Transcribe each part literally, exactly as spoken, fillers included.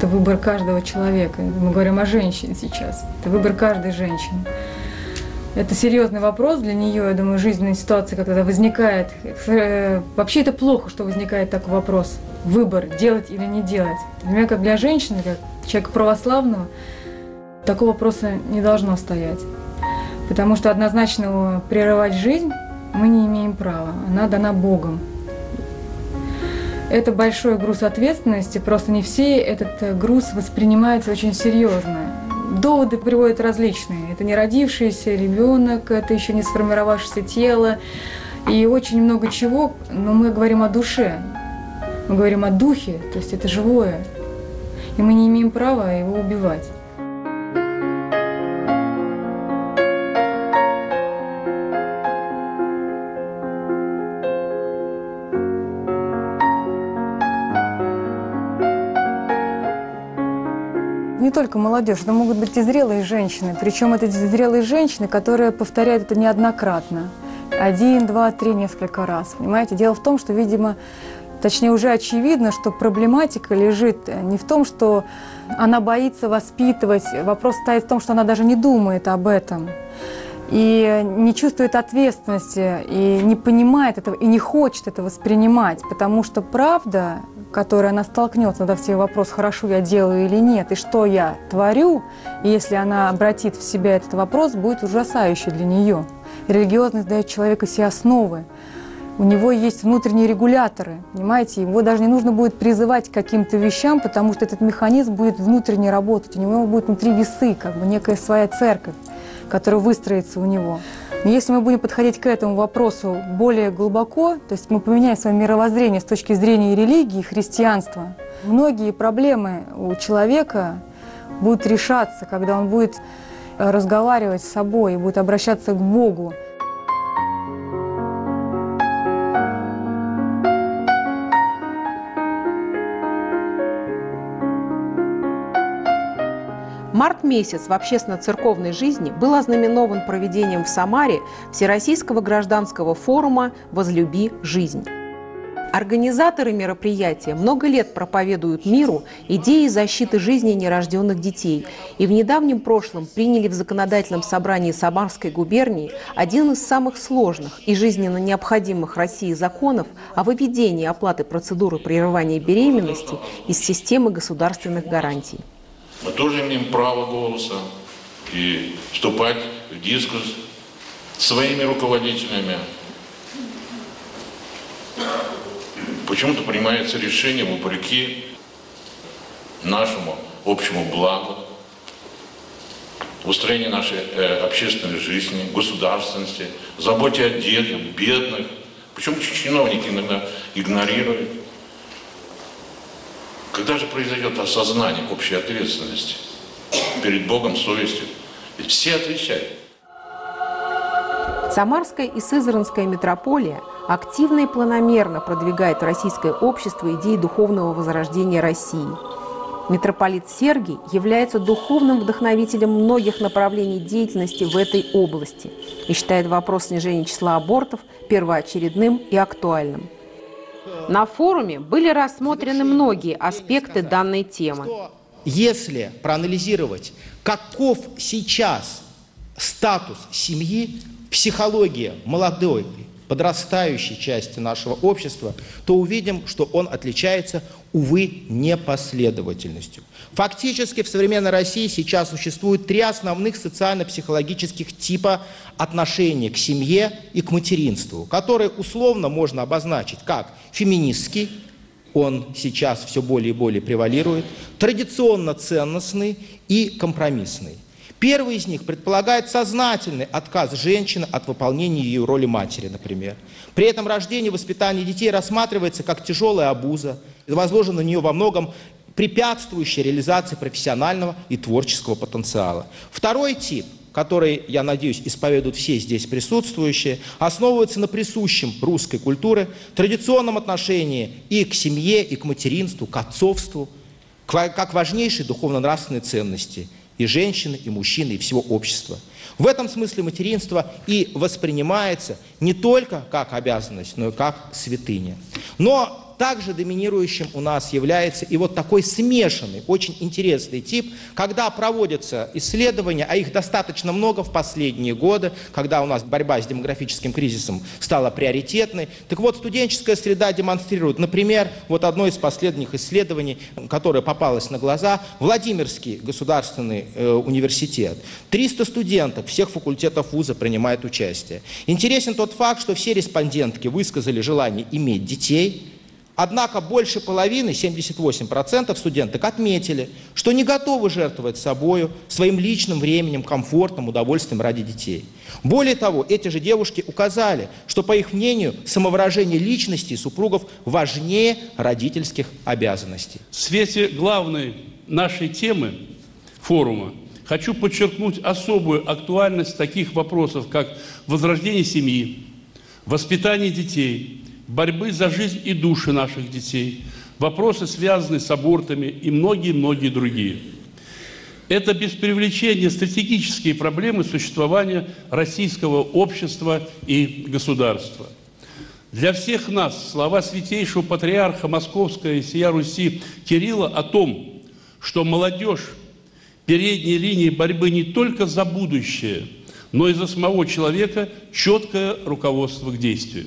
Это выбор каждого человека. Мы говорим о женщине сейчас. Это выбор каждой женщины. Это серьезный вопрос для нее, я думаю, жизненная ситуация, когда возникает. Вообще это плохо, что возникает такой вопрос. Выбор, делать или не делать. Для меня, как для женщины, как человека православного, такого вопроса не должно стоять. Потому что однозначно прерывать жизнь мы не имеем права. Она дана Богом. Это большой груз ответственности, просто не все этот груз воспринимаются очень серьезно. Доводы приводят различные. Это не родившийся ребенок, это еще не сформировавшееся тело и очень много чего. Но мы говорим о душе, мы говорим о духе, то есть это живое. И мы не имеем права его убивать. Не только молодежь, это могут быть и зрелые женщины. Причем это зрелые женщины, которые повторяют это неоднократно. Один, два, три, несколько раз. Понимаете? Дело в том, что, видимо, точнее уже очевидно, что проблематика лежит не в том, что она боится воспитывать. Вопрос стоит в том, что она даже не думает об этом. И не чувствует ответственности, и не понимает этого, и не хочет это воспринимать. Потому что правда, которой она столкнется, когда все вопрос, хорошо я делаю или нет, и что я творю, и если она обратит в себя этот вопрос, будет ужасающий для нее. Религиозность дает человеку все основы. У него есть внутренние регуляторы, понимаете? Его даже не нужно будет призывать к каким-то вещам, потому что этот механизм будет внутренне работать. У него будет внутри весы, как бы некая своя церковь, которая выстроится у него. Но если мы будем подходить к этому вопросу более глубоко, то есть мы поменяем свое мировоззрение с точки зрения религии, христианства, многие проблемы у человека будут решаться, когда он будет разговаривать с собой и будет обращаться к Богу. Март месяц в общественно-церковной жизни был ознаменован проведением в Самаре Всероссийского гражданского форума «Возлюби жизнь». Организаторы мероприятия много лет проповедуют миру идеи защиты жизни нерожденных детей и в недавнем прошлом приняли в законодательном собрании Самарской губернии один из самых сложных и жизненно необходимых России законов о выведении оплаты процедуры прерывания беременности из системы государственных гарантий. Мы тоже имеем право голоса и вступать в дискуссию с своими руководителями. Почему-то принимается решение вопреки нашему общему благу, устроению нашей э, общественной жизни, государственности, заботе о детях, бедных. Почему чиновники иногда игнорируют? Когда же произойдет осознание общей ответственности перед Богом, совестью? Ведь все отвечают. Самарская и Сызранская митрополия активно и планомерно продвигает в российское общество идеи духовного возрождения России. Митрополит Сергий является духовным вдохновителем многих направлений деятельности в этой области и считает вопрос снижения числа абортов первоочередным и актуальным. На форуме были рассмотрены многие аспекты данной темы. Если проанализировать, каков сейчас статус семьи, психология молодой, подрастающей части нашего общества, то увидим, что он отличается, увы, непоследовательностью. Фактически в современной России сейчас существует три основных социально-психологических типа отношения к семье и к материнству, которые условно можно обозначить как феминистский, он сейчас все более и более превалирует, традиционно-ценностный и компромиссный. Первый из них предполагает сознательный отказ женщины от выполнения ее роли матери, например. При этом рождение и воспитание детей рассматривается как тяжелая обуза, возложена на нее во многом препятствующая реализации профессионального и творческого потенциала. Второй тип, который, я надеюсь, исповедуют все здесь присутствующие, основывается на присущем русской культуре традиционном отношении и к семье, и к материнству, к отцовству, как важнейшей духовно-нравственной ценности и женщины, и мужчины, и всего общества. В этом смысле материнство и воспринимается не только как обязанность, но и как святыня. Но также доминирующим у нас является и вот такой смешанный, очень интересный тип, когда проводятся исследования, а их достаточно много в последние годы, когда у нас борьба с демографическим кризисом стала приоритетной. Так вот, студенческая среда демонстрирует, например, вот одно из последних исследований, которое попалось на глаза, Владимирский государственный э, университет. триста студентов всех факультетов вуза принимают участие. Интересен тот факт, что все респондентки высказали желание иметь детей, однако больше половины, семьдесят восемь процентов студенток, отметили, что не готовы жертвовать собою, своим личным временем, комфортом, удовольствием ради детей. Более того, эти же девушки указали, что, по их мнению, самовыражение личности супругов важнее родительских обязанностей. В свете главной нашей темы форума хочу подчеркнуть особую актуальность таких вопросов, как возрождение семьи, воспитание детей, борьбы за жизнь и души наших детей, вопросы, связанные с абортами и многие-многие другие. Это без привлечения стратегические проблемы существования российского общества и государства. Для всех нас слова святейшего патриарха Московской и всея Руси Кирилла о том, что молодежь передней линии борьбы не только за будущее, но и за самого человека, четкое руководство к действию.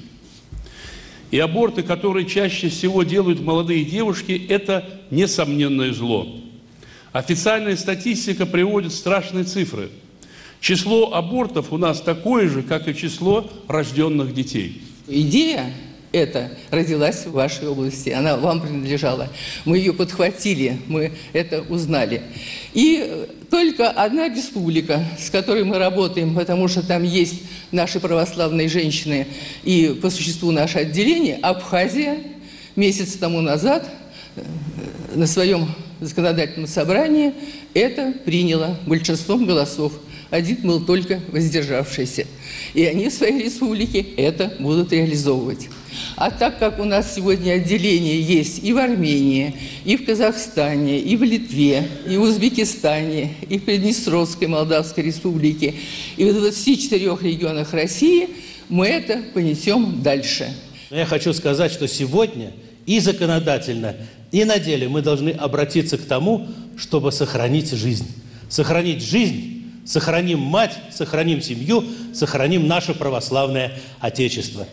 И аборты, которые чаще всего делают молодые девушки, это несомненное зло. Официальная статистика приводит страшные цифры. Число абортов у нас такое же, как и число рожденных детей. Идея эта родилась в вашей области, она вам принадлежала. Мы ее подхватили, мы это узнали. И только одна республика, с которой мы работаем, потому что там есть наши православные женщины и по существу наше отделение, Абхазия, месяц тому назад на своем законодательном собрании это приняла большинством голосов. Один был только воздержавшийся. И они в своей республике это будут реализовывать. А так как у нас сегодня отделения есть и в Армении, и в Казахстане, и в Литве, и в Узбекистане, и в Приднестровской Молдавской Республике, и в двадцати четырёх регионах России, мы это понесем дальше. Я хочу сказать, что сегодня и законодательно, и на деле мы должны обратиться к тому, чтобы сохранить жизнь. Сохранить жизнь. Сохраним мать, сохраним семью, сохраним наше православное Отечество.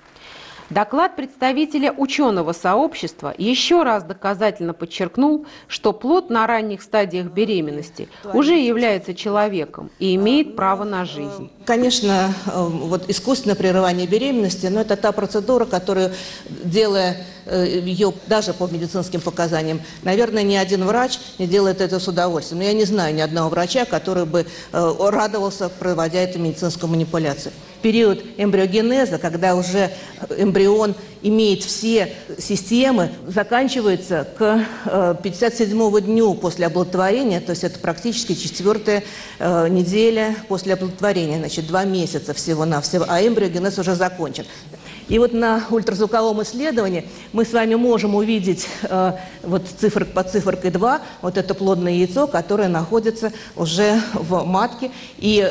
Доклад представителя ученого сообщества еще раз доказательно подчеркнул, что плод на ранних стадиях беременности уже является человеком и имеет право на жизнь. Конечно, вот искусственное прерывание беременности, но это та процедура, которую, делая ее даже по медицинским показаниям, наверное, ни один врач не делает это с удовольствием. Но я не знаю ни одного врача, который бы радовался, проводя эту медицинскую манипуляцию. Период эмбриогенеза, когда уже эмбрион имеет все системы, заканчивается к пятьдесят седьмому дню после оплодотворения, то есть это практически четвертая неделя после оплодотворения, значит, два месяца всего-навсего, а эмбриогенез уже закончен. И вот на ультразвуковом исследовании мы с вами можем увидеть э, вот цифр, под циферкой два вот это плодное яйцо, которое находится уже в матке. И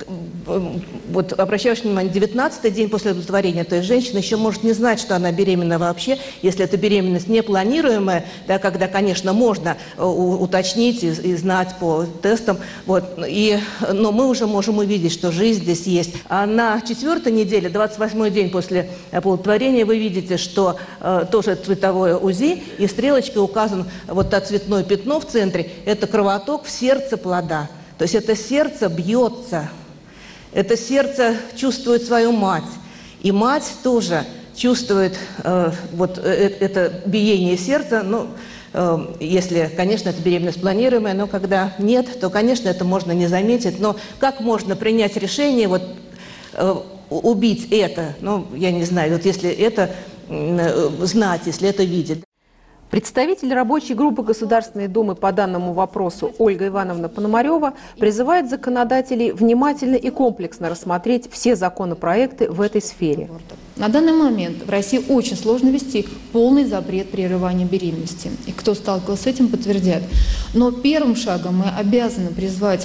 э, вот обращаю внимание, девятнадцатый день после оплодотворения, то есть женщина еще может не знать, что она беременна вообще, если это беременность непланируемая, да, когда, конечно, можно э, уточнить и, и знать по тестам, вот, и, но мы уже можем увидеть, что жизнь здесь есть. А на четвертой неделе, двадцать восьмой день после оплодотворения, вы видите, что э, тоже цветовое УЗИ, и стрелочкой указан вот то цветное пятно в центре, это кровоток в сердце плода. То есть это сердце бьется, это сердце чувствует свою мать, и мать тоже чувствует э, вот э, это биение сердца, ну, э, если, конечно, это беременность планируемая, но когда нет, то, конечно, это можно не заметить, но как можно принять решение, вот, э, убить это, ну, я не знаю, вот если это э, знать, если это видеть. Представитель рабочей группы Государственной Думы по данному вопросу Ольга Ивановна Пономарева призывает законодателей внимательно и комплексно рассмотреть все законопроекты в этой сфере. На данный момент в России очень сложно ввести полный запрет прерывания беременности. И кто сталкивался с этим, подтвердят. Но первым шагом мы обязаны призвать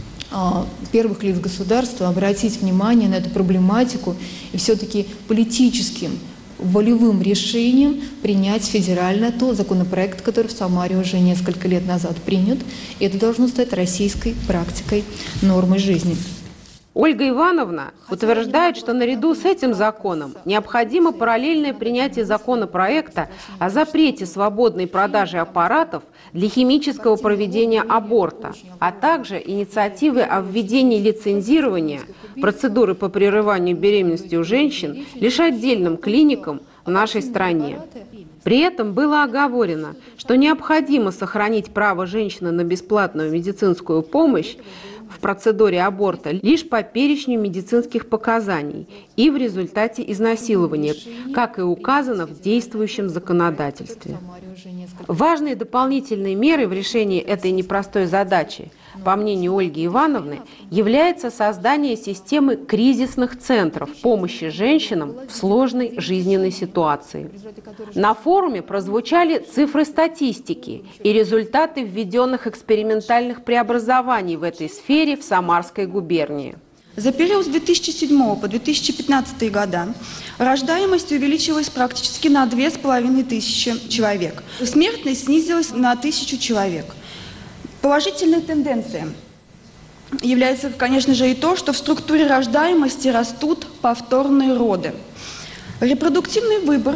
первых лиц государства обратить внимание на эту проблематику и все-таки политическим волевым решением принять федерально тот законопроект, который в Самаре уже несколько лет назад принят. И это должно стать российской практикой, нормой жизни. Ольга Ивановна утверждает, что наряду с этим законом необходимо параллельное принятие законопроекта о запрете свободной продажи аппаратов для химического проведения аборта, а также инициативы о введении лицензирования процедуры по прерыванию беременности у женщин лишь отдельным клиникам в нашей стране. При этом было оговорено, что необходимо сохранить право женщины на бесплатную медицинскую помощь в процедуре аборта лишь по перечню медицинских показаний и в результате изнасилования, как и указано в действующем законодательстве. Важной дополнительной мерой в решении этой непростой задачи, по мнению Ольги Ивановны, является создание системы кризисных центров помощи женщинам в сложной жизненной ситуации. На форуме прозвучали цифры статистики и результаты введенных экспериментальных преобразований в этой сфере в Самарской губернии. За период с две тысячи седьмого по две тысячи пятнадцатый года рождаемость увеличилась практически на две с половиной тысячи человек. Смертность снизилась на тысячу человек. Положительной тенденцией является, конечно же, и то, что в структуре рождаемости растут повторные роды. Репродуктивный выбор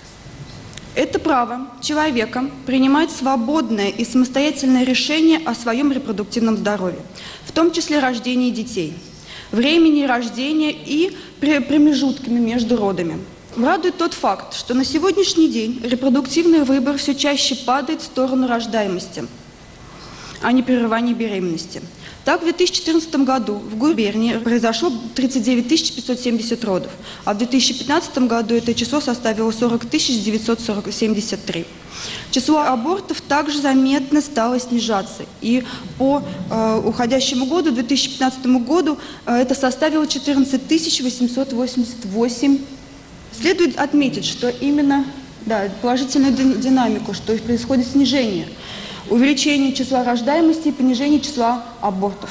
– это право человека принимать свободное и самостоятельное решение о своем репродуктивном здоровье, в том числе рождении детей, времени рождения и промежутками между родами. Радует тот факт, что на сегодняшний день репродуктивный выбор все чаще падает в сторону рождаемости, а не прерывания беременности. Так, в две тысячи четырнадцатом году в губернии произошло тридцать девять тысяч пятьсот семьдесят родов, а в две тысячи пятнадцатом году это число составило сорок тысяч девятьсот семьдесят три. Число абортов также заметно стало снижаться, и по э, уходящему году, две тысячи пятнадцатому году, э, это составило четырнадцать тысяч восемьсот восемьдесят восемь. Следует отметить, что именно да, положительную динамику, что происходит снижение. Увеличение числа рождаемости и понижение числа абортов.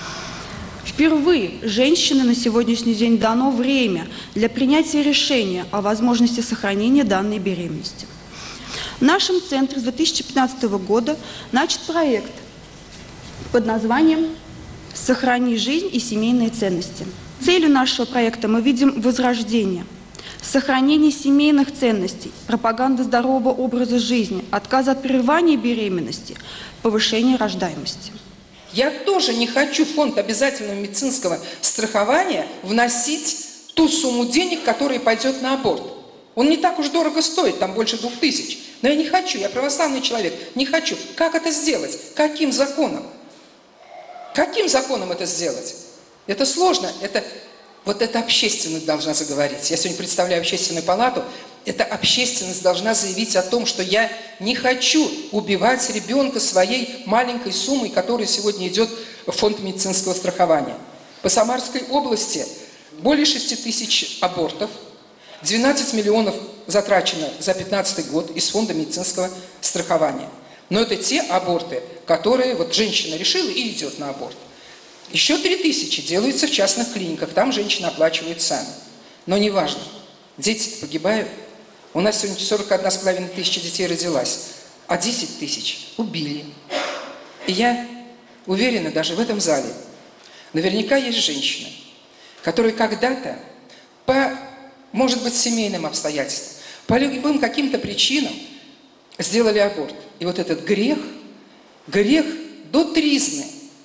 Впервые женщине на сегодняшний день дано время для принятия решения о возможности сохранения данной беременности. В нашем центре с две тысячи пятнадцатого года начат проект под названием «Сохрани жизнь и семейные ценности». Целью нашего проекта мы видим возрождение, сохранение семейных ценностей, пропаганда здорового образа жизни, отказ от прерывания беременности, повышение рождаемости. Я тоже не хочу в фонд обязательного медицинского страхования вносить ту сумму денег, которая пойдет на аборт. Он не так уж дорого стоит, там больше двух тысяч. Но я не хочу, я православный человек, не хочу. Как это сделать? Каким законом? Каким законом это сделать? Это сложно, это... Вот эта общественность должна заговорить. Я сегодня представляю общественную палату. Эта общественность должна заявить о том, что я не хочу убивать ребенка своей маленькой суммой, которая сегодня идет в фонд медицинского страхования. По Самарской области более шести тысяч абортов, двенадцать миллионов затрачено за две тысячи пятнадцатый год из фонда медицинского страхования. Но это те аборты, которые вот женщина решила и идет на аборт. Еще три тысячи делаются в частных клиниках, там женщины оплачивают сами. Но неважно, дети погибают. У нас сегодня сорок одна с половиной тысячи детей родилась, а десять тысяч убили. И я уверена, даже в этом зале, наверняка есть женщины, которые когда-то по, может быть, семейным обстоятельствам, по любым каким-то причинам сделали аборт. И вот этот грех, грех до тризны.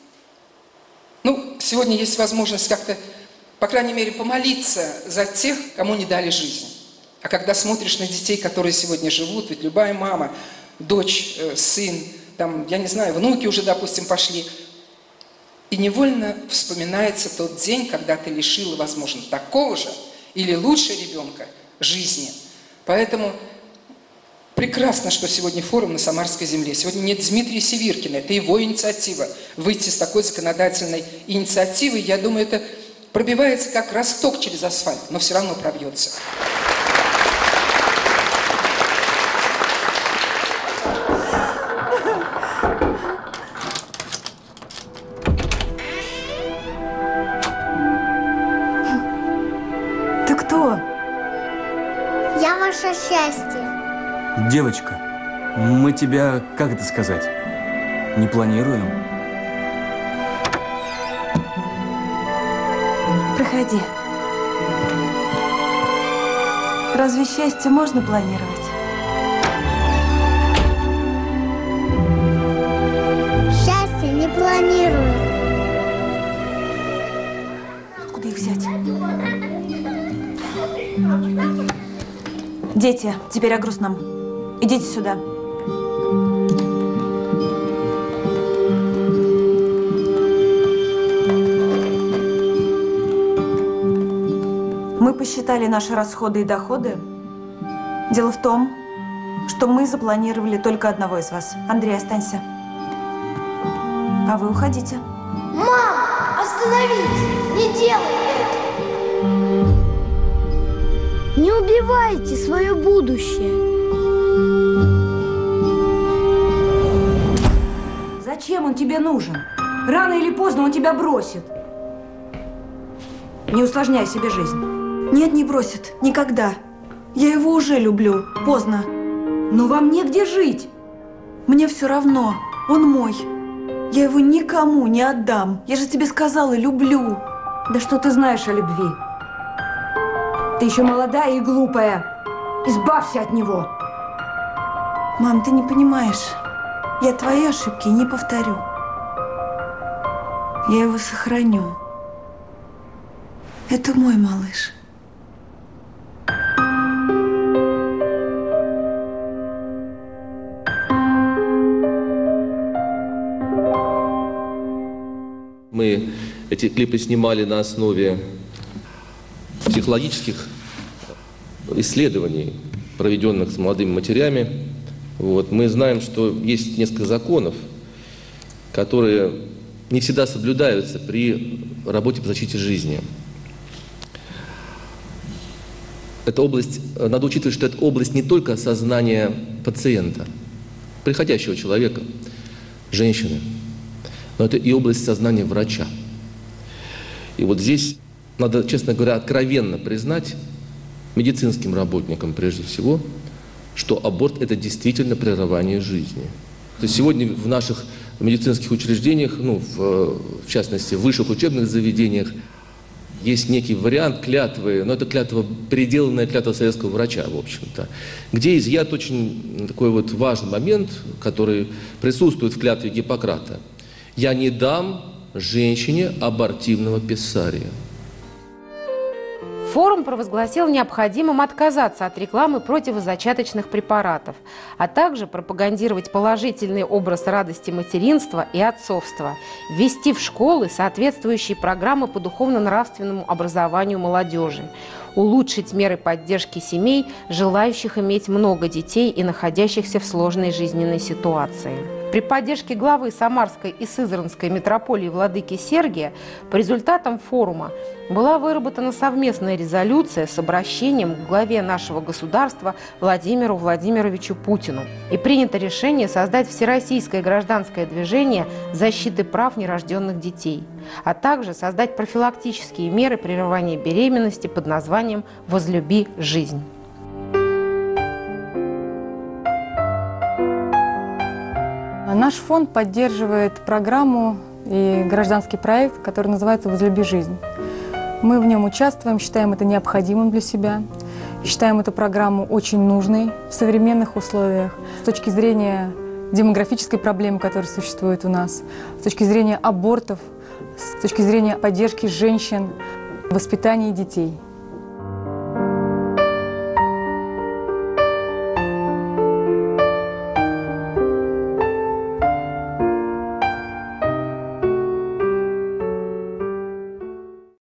Ну, сегодня есть возможность как-то, по крайней мере, помолиться за тех, кому не дали жизнь. А когда смотришь на детей, которые сегодня живут, ведь любая мама, дочь, сын, там, я не знаю, внуки уже, допустим, пошли, и невольно вспоминается тот день, когда ты лишила, возможно, такого же или лучше ребенка жизни. Поэтому прекрасно, что сегодня форум на Самарской земле. Сегодня нет Дмитрия Севиркина. Это его инициатива. Выйти с такой законодательной инициативой, я думаю, это пробивается как росток через асфальт, но все равно пробьется. Ты кто? Я наше счастье. Девочка, мы тебя, как это сказать, не планируем. Проходи. Разве счастье можно планировать? Счастье не планирует. Откуда их взять? Дети, теперь о грустном. Идите сюда. Мы посчитали наши расходы и доходы. Дело в том, что мы запланировали только одного из вас. Андрей, останься. А вы уходите. Мам, остановись! Не делай это! Не убивайте свое будущее. Зачем он тебе нужен? Рано или поздно он тебя бросит. Не усложняй себе жизнь. Нет, не бросит. Никогда. Я его уже люблю. Поздно. Но вам негде жить. Мне все равно. Он мой. Я его никому не отдам. Я же тебе сказала, люблю. Да что ты знаешь о любви? Ты еще молодая и глупая. Избавься от него. Мам, ты не понимаешь. Я твои ошибки не повторю. Я его сохраню. Это мой малыш. Мы эти клипы снимали на основе психологических исследований, проведенных с молодыми матерями. Вот. Мы знаем, что есть несколько законов, которые не всегда соблюдаются при работе по защите жизни. Эта область, надо учитывать, что это область не только сознания пациента, приходящего человека, женщины, но это и область сознания врача. И вот здесь надо, честно говоря, откровенно признать медицинским работникам прежде всего, что аборт – это действительно прерывание жизни. То есть сегодня в наших медицинских учреждениях, ну, в, в частности, в высших учебных заведениях, есть некий вариант клятвы, но это клятва, переделанная клятва советского врача, в общем-то, где изъят очень такой вот важный момент, который присутствует в клятве Гиппократа. «Я не дам женщине абортивного писария». Форум провозгласил необходимым отказаться от рекламы противозачаточных препаратов, а также пропагандировать положительный образ радости материнства и отцовства, ввести в школы соответствующие программы по духовно-нравственному образованию молодежи, улучшить меры поддержки семей, желающих иметь много детей и находящихся в сложной жизненной ситуации. При поддержке главы Самарской и Сызранской митрополии владыки Сергия по результатам форума была выработана совместная резолюция с обращением к главе нашего государства Владимиру Владимировичу Путину. И принято решение создать всероссийское гражданское движение защиты прав нерожденных детей, а также создать профилактические меры прерывания беременности под названием «Возлюби жизнь». Наш фонд поддерживает программу и гражданский проект, который называется «Возлюби жизнь». Мы в нем участвуем, считаем это необходимым для себя, считаем эту программу очень нужной в современных условиях с точки зрения демографической проблемы, которая существует у нас, с точки зрения абортов, с точки зрения поддержки женщин, воспитания детей.